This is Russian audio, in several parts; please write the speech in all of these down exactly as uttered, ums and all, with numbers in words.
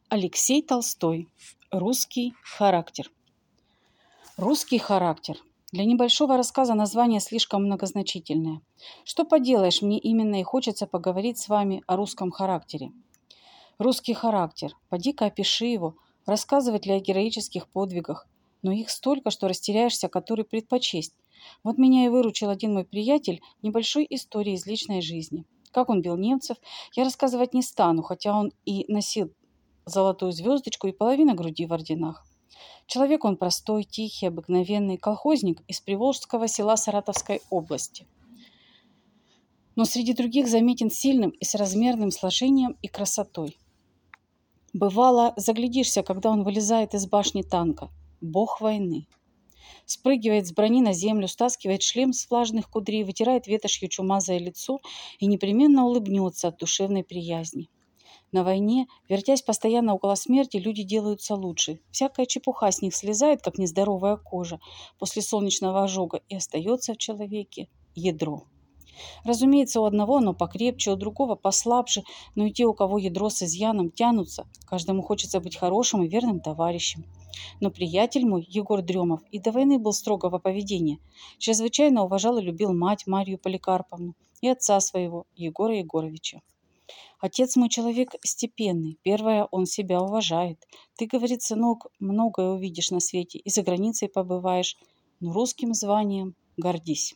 Алексей Толстой. Русский характер. Русский характер. Для небольшого рассказа название слишком многозначительное. Что поделаешь, мне именно и хочется поговорить с вами о русском характере. Русский характер. Поди-ка опиши его. Рассказывать ли о героических подвигах? Но их столько, что растеряешься, который предпочесть. Вот меня и выручил один мой приятель небольшой историей из личной жизни. Как он бил немцев, я рассказывать не стану, хотя он и носил золотую звездочку и половина груди в орденах. Человек он простой, тихий, обыкновенный, колхозник из приволжского села Саратовской области. Но среди других заметен сильным и соразмерным сложением и красотой. Бывало, заглядишься, когда он вылезает из башни танка. Бог войны. Спрыгивает с брони на землю, стаскивает шлем с влажных кудрей, вытирает ветошью чумазое лицо и непременно улыбнется от душевной приязни. На войне, вертясь постоянно около смерти, люди делаются лучше. Всякая чепуха с них слезает, как нездоровая кожа после солнечного ожога, и остается в человеке ядро. Разумеется, у одного оно покрепче, у другого послабже, но и те, у кого ядро с изъяном, тянутся. Каждому хочется быть хорошим и верным товарищем. Но приятель мой, Егор Дремов, и до войны был строгого поведения. Чрезвычайно уважал и любил мать Марью Поликарповну и отца своего, Егора Егоровича. Отец мой человек степенный. Первое, он себя уважает. Ты, говорит, сынок, многое увидишь на свете и за границей побываешь, но русским званием гордись.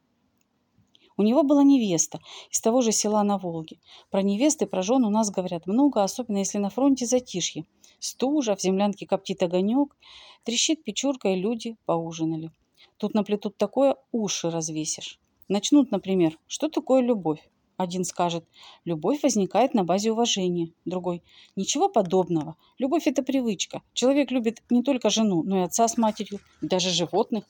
У него была невеста из того же села на Волге. Про невесты, про жен у нас говорят много, особенно если на фронте затишье. Стужа, в землянке коптит огонек, трещит печурка, и люди поужинали. Тут наплетут такое, уши развесишь. Начнут, например, что такое любовь? Один скажет, любовь возникает на базе уважения. Другой, ничего подобного. Любовь – это привычка. Человек любит не только жену, но и отца с матерью, и даже животных.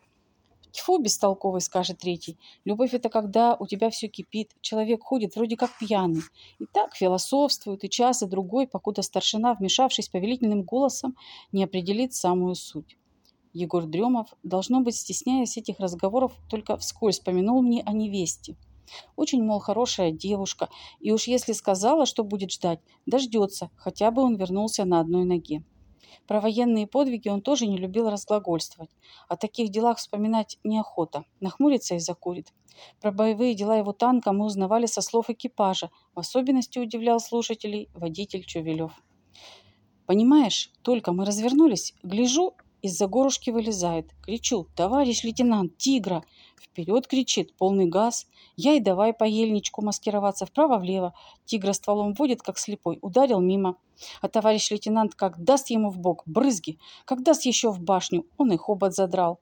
Тьфу, бестолковый, скажет третий. Любовь – это когда у тебя все кипит, человек ходит вроде как пьяный. И так философствует и час, и другой, покуда старшина, вмешавшись повелительным голосом, не определит самую суть. Егор Дремов, должно быть, стесняясь этих разговоров, только вскользь помянул мне о невесте. Очень, мол, хорошая девушка, и уж если сказала, что будет ждать, дождется, хотя бы он вернулся на одной ноге. Про военные подвиги он тоже не любил разглагольствовать. О таких делах вспоминать неохота, нахмурится и закурит. Про боевые дела его танка мы узнавали со слов экипажа, в особенности удивлял слушателей водитель Чувелев. Понимаешь, только мы развернулись, гляжу, из-за горушки вылезает. Кричу, товарищ лейтенант, тигра! Вперед кричит, полный газ. Я и давай по ельничку маскироваться вправо-влево. Тигра стволом водит, как слепой, ударил мимо. А товарищ лейтенант как даст ему в бок брызги, как даст еще в башню, он и хобот задрал.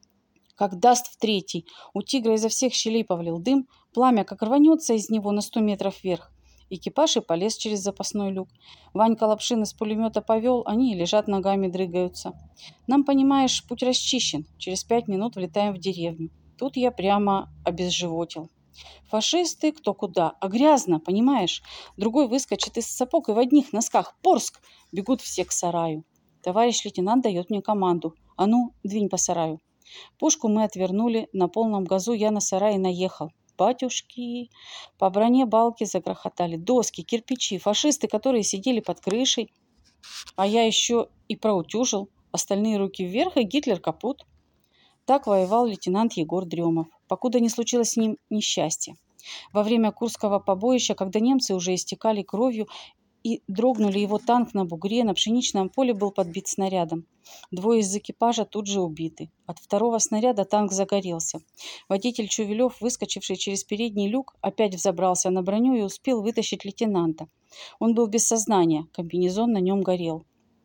Как даст в третий, у тигра изо всех щелей повалил дым, пламя как рванется из него на сто метров вверх. Экипаж и полез через запасной люк. Ванька Лапшин из пулемета повел, они и лежат, ногами дрыгаются. Нам, понимаешь, путь расчищен. Через пять минут влетаем в деревню. Тут я прямо обезживотил. Фашисты кто куда, а грязно, понимаешь? Другой выскочит из сапог и в одних носках. Порск! Бегут все к сараю. Товарищ лейтенант дает мне команду. А ну, двинь по сараю. Пушку мы отвернули, на полном газу я на сарай наехал. Батюшки! По броне балки загрохотали, доски, кирпичи, фашисты, которые сидели под крышей. А я еще и проутюжил. Остальные руки вверх, и Гитлер капут. Так воевал лейтенант Егор Дремов, покуда не случилось с ним несчастье. Во время Курского побоища, когда немцы уже истекали кровью и дрогнули его танк на бугре, на пшеничном поле был подбит снарядом. Двое из экипажа тут же убиты. От второго снаряда танк загорелся. Водитель Чувелев, выскочивший через передний люк, опять взобрался на броню и успел вытащить лейтенанта. Он был без сознания, комбинезон на нем горел.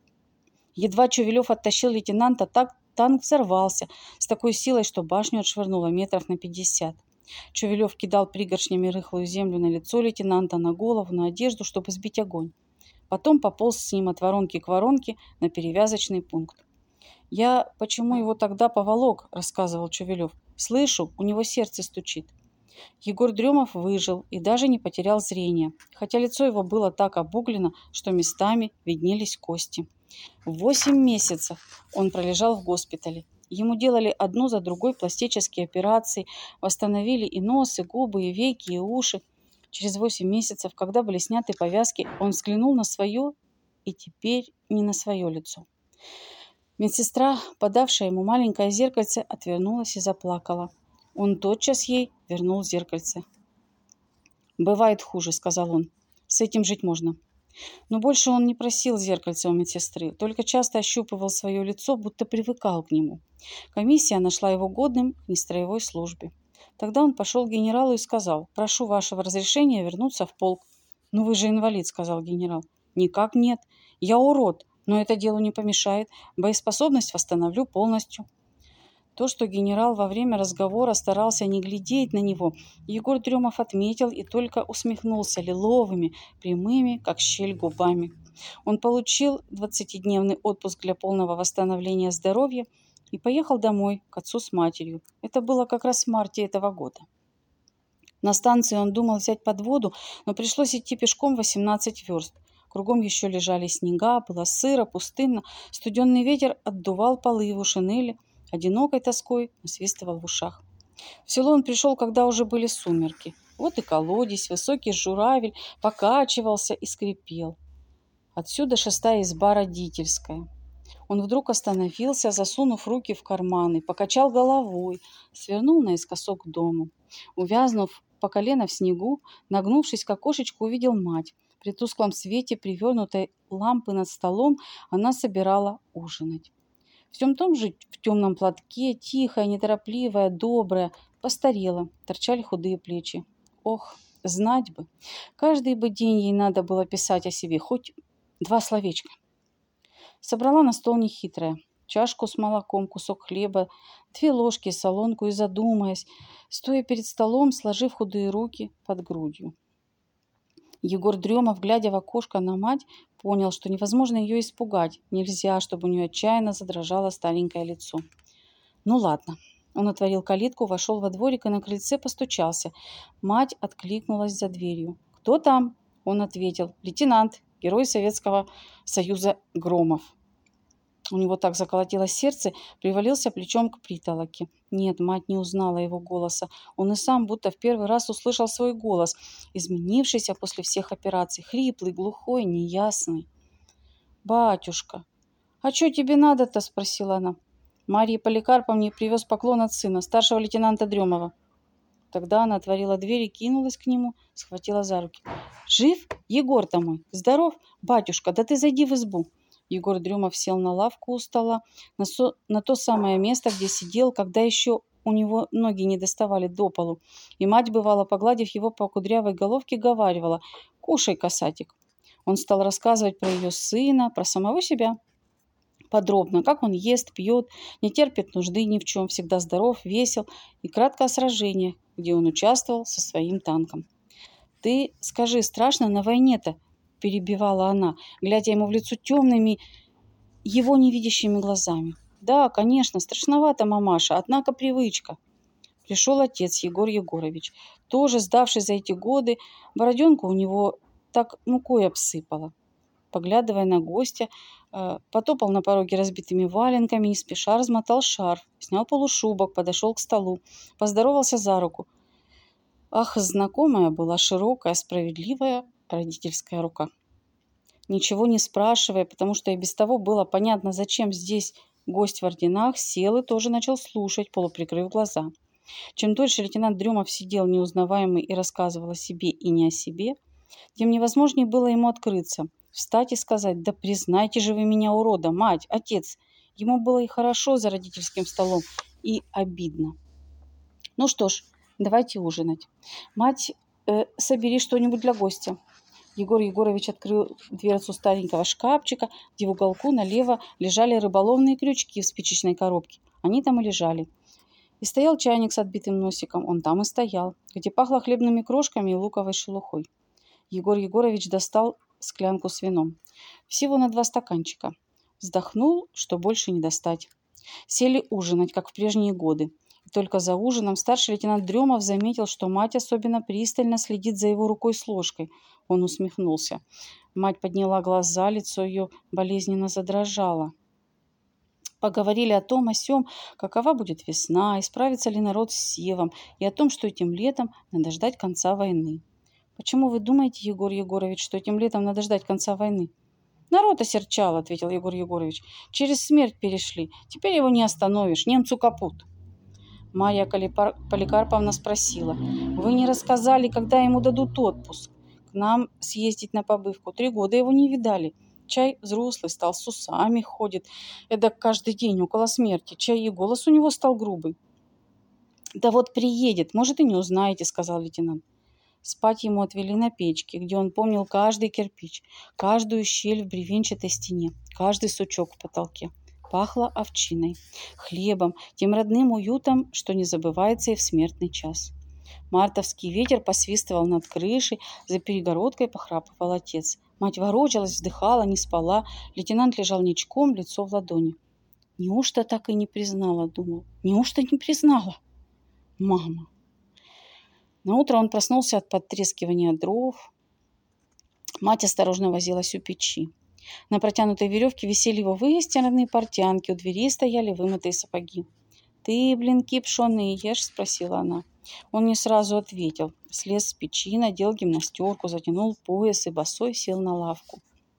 Едва Чувелев оттащил лейтенанта, так танк взорвался с такой силой, что башню отшвырнуло метров на пятьдесят. Чувелев кидал пригоршнями рыхлую землю на лицо лейтенанта, на голову, на одежду, чтобы сбить огонь. Потом пополз с ним от воронки к воронке на перевязочный пункт. «Я почему его тогда поволок?» – рассказывал Чувелев. «Слышу, у него сердце стучит». Егор Дремов выжил и даже не потерял зрение, хотя лицо его было так обуглено, что местами виднелись кости. Восемь месяцев он пролежал в госпитале. Ему делали одну за другой пластические операции, восстановили и нос, и губы, и веки, и уши. Через восемь месяцев, когда были сняты повязки, он взглянул на свое и теперь не на свое лицо. Медсестра, подавшая ему маленькое зеркальце, отвернулась и заплакала. Он тотчас ей вернул зеркальце. «Бывает хуже», — сказал он. «С этим жить можно». Но больше он не просил зеркальца у медсестры, только часто ощупывал свое лицо, будто привыкал к нему. Комиссия нашла его годным к нестроевой службе. Тогда он пошел к генералу и сказал: «Прошу вашего разрешения вернуться в полк». «Ну вы же инвалид», — сказал генерал. «Никак нет. Я урод, но это делу не помешает. Боеспособность восстановлю полностью». То, что генерал во время разговора старался не глядеть на него, Егор Дрёмов отметил и только усмехнулся лиловыми, прямыми, как щель, губами. Он получил двадцатидневный отпуск для полного восстановления здоровья и поехал домой к отцу с матерью. Это было как раз в марте этого года. На станции он думал взять подводу, но пришлось идти пешком восемнадцать верст. Кругом еще лежали снега, было сыро, пустынно, студенный ветер отдувал полы его шинели, одинокой тоской насвистывал в ушах. В село он пришел, когда уже были сумерки. Вот и колодец, высокий журавель покачивался и скрипел. Отсюда шестая изба родительская. Он вдруг остановился, засунув руки в карманы, покачал головой, свернул наискосок к дому. Увязнув по колено в снегу, нагнувшись к окошечку, увидел мать. При тусклом свете привернутой лампы над столом она собирала ужинать. Всем том же в темном платке, тихая, неторопливая, добрая, постарела, торчали худые плечи. Ох, знать бы! Каждый бы день ей надо было писать о себе, хоть два словечка. Собрала на стол нехитрая. Чашку с молоком, кусок хлеба, две ложки, солонку и, задумаясь, стоя перед столом, сложив худые руки под грудью. Егор Дрёмов, глядя в окошко на мать, понял, что невозможно ее испугать. Нельзя, чтобы у нее отчаянно задрожало старенькое лицо. Ну ладно. Он отворил калитку, вошел во дворик и на крыльце постучался. Мать откликнулась за дверью. «Кто там?» Он ответил: «Лейтенант, герой Советского Союза Громов». У него так заколотилось сердце, привалился плечом к притолоке. Нет, мать не узнала его голоса. Он и сам будто в первый раз услышал свой голос, изменившийся после всех операций, хриплый, глухой, неясный. «Батюшка, а что тебе надо-то?» — спросила она. «Марье Поликарповне привез поклон от сына, старшего лейтенанта Дрёмова». Тогда она отворила дверь и кинулась к нему, схватила за руки. «Жив? Егор-то мой! Здоров? Батюшка, да ты зайди в избу!» Егор Дрёмов сел на лавку у стола, на, со... на то самое место, где сидел, когда еще у него ноги не доставали до полу. И мать, бывало, погладив его по кудрявой головке, говаривала: «Кушай, касатик». Он стал рассказывать про ее сына, про самого себя. Подробно, как он ест, пьет, не терпит нужды ни в чем, всегда здоров, весел, и кратко о сражениях, где он участвовал со своим танком. «Ты скажи, страшно на войне-то?» — перебивала она, глядя ему в лицо темными, его невидящими глазами. «Да, конечно, страшновато, мамаша, однако привычка». Пришел отец Егор Егорович, тоже сдавший за эти годы, бороденку у него так мукой обсыпала. Поглядывая на гостя, потопал на пороге разбитыми валенками, не спеша размотал шарф, снял полушубок, подошел к столу, поздоровался за руку. Ах, знакомая была широкая, справедливая родительская рука. Ничего не спрашивая, потому что и без того было понятно, зачем здесь гость в орденах, сел и тоже начал слушать, полуприкрыв глаза. Чем дольше лейтенант Дрёмов сидел неузнаваемый и рассказывал о себе и не о себе, тем невозможнее было ему открыться, встать и сказать: «Да признайте же вы меня урода, мать, отец». Ему было и хорошо за родительским столом, и обидно. «Ну что ж, давайте ужинать. Мать, э, собери что-нибудь для гостя». Егор Егорович открыл дверцу старенького шкафчика, где в уголку налево лежали рыболовные крючки в спичечной коробке. Они там и лежали. И стоял чайник с отбитым носиком. Он там и стоял, где пахло хлебными крошками и луковой шелухой. Егор Егорович достал склянку с вином. Всего на два стаканчика. Вздохнул, что больше не достать. Сели ужинать, как в прежние годы. И только за ужином старший лейтенант Дрёмов заметил, что мать особенно пристально следит за его рукой с ложкой. Он усмехнулся. Мать подняла глаза, лицо ее болезненно задрожало. Поговорили о том, о сём, какова будет весна, исправится ли народ с севом, и о том, что этим летом надо ждать конца войны. «Почему вы думаете, Егор Егорович, что этим летом надо ждать конца войны?» Народ осерчал, ответил Егор Егорович. Через смерть перешли. Теперь его не остановишь. Немцу капут. Марья Поликарповна спросила. Вы не рассказали, когда ему дадут отпуск? К нам съездить на побывку. Три года его не видали. Чай взрослый стал, с усами ходит. Эдак каждый день около смерти. Чай и голос у него стал грубый. Да вот приедет, может и не узнаете, сказал лейтенант. Спать ему отвели на печке, где он помнил каждый кирпич, каждую щель в бревенчатой стене, каждый сучок в потолке. Пахло овчиной, хлебом, тем родным уютом, что не забывается и в смертный час. Мартовский ветер посвистывал над крышей, за перегородкой похрапывал отец. Мать ворочалась, вздыхала, не спала. Лейтенант лежал ничком, лицо в ладони. Неужто так и не признала, думал. Неужто не признала? Мама. Наутро он проснулся от потрескивания дров. Мать осторожно возилась у печи. На протянутой веревке висели его выстиранные портянки, у двери стояли вымытые сапоги. «Ты, блинки пшеные ешь?» – спросила она. Он не сразу ответил. Слез с печи, надел гимнастерку, затянул пояс и босой сел на лавку.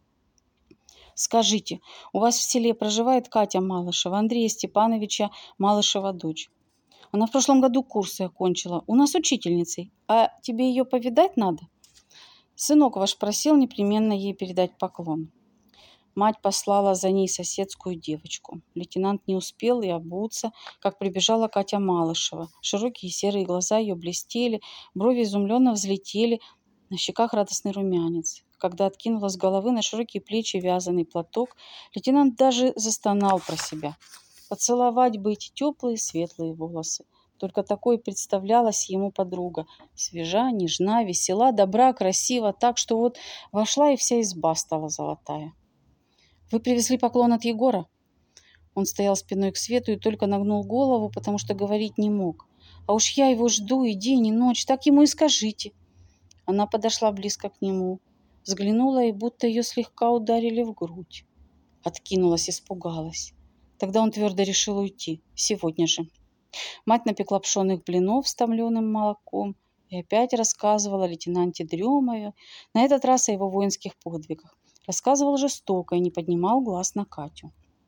«Скажите, у вас в селе проживает Катя Малышева, Андрея Степановича Малышева дочь? Она в прошлом году курсы окончила. У нас учительницей. А тебе ее повидать надо?» «Сынок ваш просил непременно ей передать поклон». Мать послала за ней соседскую девочку. Лейтенант не успел и обуться, как прибежала Катя Малышева. Широкие серые глаза ее блестели, брови изумленно взлетели, на щеках радостный румянец. Когда откинула с головы на широкие плечи вязаный платок, лейтенант даже застонал про себя. Поцеловать бы эти теплые светлые волосы. Только такой представлялась ему подруга. Свежа, нежна, весела, добра, красива, так что вот вошла и вся изба стала золотая. «Вы привезли поклон от Егора?» Он стоял спиной к свету и только нагнул голову, потому что говорить не мог. «А уж я его жду и день, и ночь, так ему и скажите». Она подошла близко к нему, взглянула, и будто ее слегка ударили в грудь. Откинулась, испугалась. Тогда он твердо решил уйти, сегодня же. Мать напекла пшеных блинов с томленым молоком и опять рассказывала о лейтенанте Дремове, на этот раз о его воинских подвигах. Рассказывал жестоко и не поднимал глаз на Катю,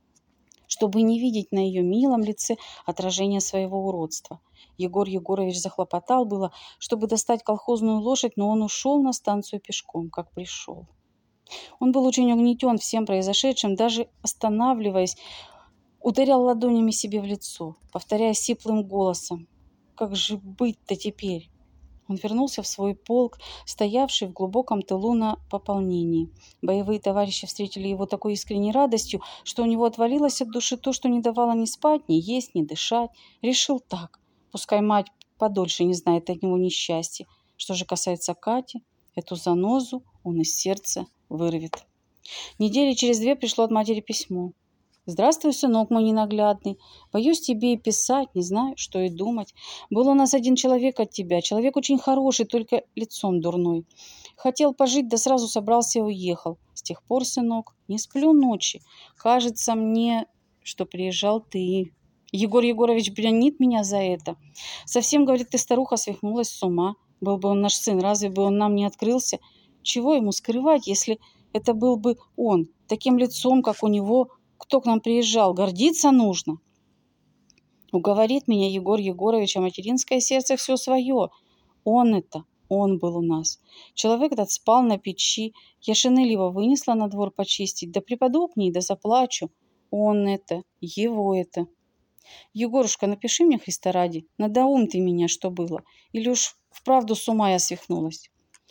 чтобы не видеть на ее милом лице отражение своего уродства. Егор Егорович захлопотал было, чтобы достать колхозную лошадь, но он ушел на станцию пешком, как пришел. Он был очень угнетен всем произошедшим, даже останавливаясь, ударял ладонями себе в лицо, повторяя сиплым голосом: «Как же быть-то теперь?» Он вернулся в свой полк, стоявший в глубоком тылу на пополнении. Боевые товарищи встретили его такой искренней радостью, что у него отвалилось от души то, что не давало ни спать, ни есть, ни дышать. Решил так: пускай мать подольше не знает от него несчастья. Что же касается Кати, эту занозу он из сердца вырвет. Недели через две пришло от матери письмо. «Здравствуй, сынок мой ненаглядный. Боюсь тебе и писать, не знаю, что и думать. Был у нас один человек от тебя, человек очень хороший, только лицом дурной. Хотел пожить, да сразу собрался и уехал. С тех пор, сынок, не сплю ночи. Кажется мне, что приезжал ты. Егор Егорович бранит меня за это. Совсем, говорит, ты, старуха, свихнулась с ума. Был бы он наш сын, разве бы он нам не открылся? Чего ему скрывать, если это был бы он, таким лицом, как у него? Кто к нам приезжал? Гордиться нужно». Уговорит меня Егор Егорович, а материнское сердце все свое. Он это, он был у нас. Человек этот спал на печи. Я шинель его вынесла на двор почистить. Да припаду к ней, да заплачу. Он это, его это. Егорушка, напиши мне, Христа ради, надоум ты меня, что было. Или уж вправду с ума я свихнулась.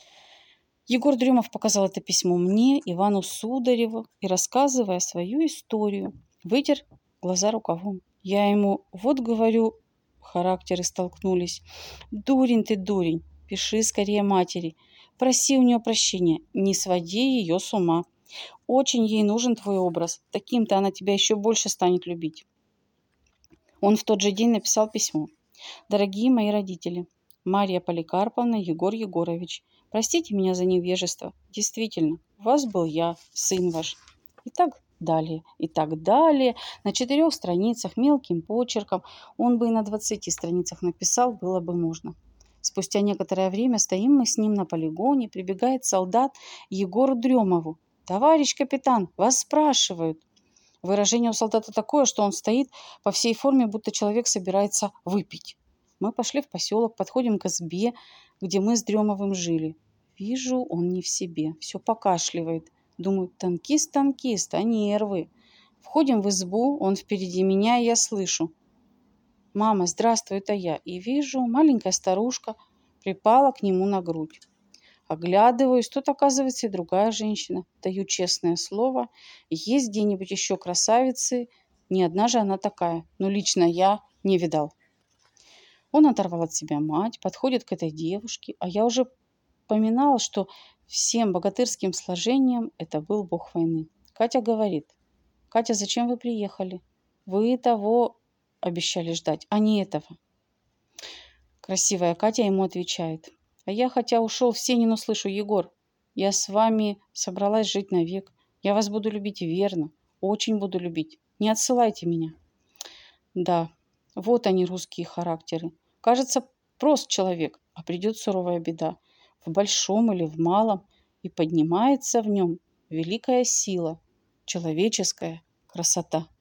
Егор Дремов показал это письмо мне, Ивану Судареву, и, рассказывая свою историю, вытер глаза рукавом. Я ему: вот, говорю, характеры столкнулись. Дурень ты, дурень, пиши скорее матери. Проси у нее прощения, не своди ее с ума. Очень ей нужен твой образ, таким-то она тебя еще больше станет любить. Он в тот же день написал письмо. «Дорогие мои родители, Марья Поликарповна, Егор Егорович, простите меня за невежество. Действительно, у вас был я, сын ваш». И так далее, и так далее. На четырех страницах мелким почерком. Он бы и на двадцати страницах написал, было бы можно. Спустя некоторое время стоим мы с ним на полигоне, прибегает солдат Егору Дремову. «Товарищ капитан, вас спрашивают». Выражение у солдата такое, что он стоит по всей форме, будто человек собирается выпить. Мы пошли в поселок, подходим к избе, где мы с Дремовым жили. Вижу, он не в себе, все покашливает. Думаю, танкист, танкист, а нервы. Входим в избу, он впереди меня, и я слышу: «Мама, здравствуй, это я». И вижу, маленькая старушка припала к нему на грудь. Оглядываюсь, тут оказывается и другая женщина. Даю честное слово, есть где-нибудь еще красавицы, не одна же она такая, но лично я не видал. Он оторвал от себя мать, подходит к этой девушке, а я уже поминал, что всем богатырским сложением это был бог войны. Катя говорит: «Катя, зачем вы приехали? Вы того обещали ждать, а не этого». Красивая Катя ему отвечает: «А я, хотя ушел в сени, но слышу, Егор, я с вами собралась жить навек. Я вас буду любить верно, очень буду любить. Не отсылайте меня». Да, вот они, русские характеры. Кажется, прост человек, а придет суровая беда, в большом или в малом, и поднимается в нем великая сила, человеческая красота.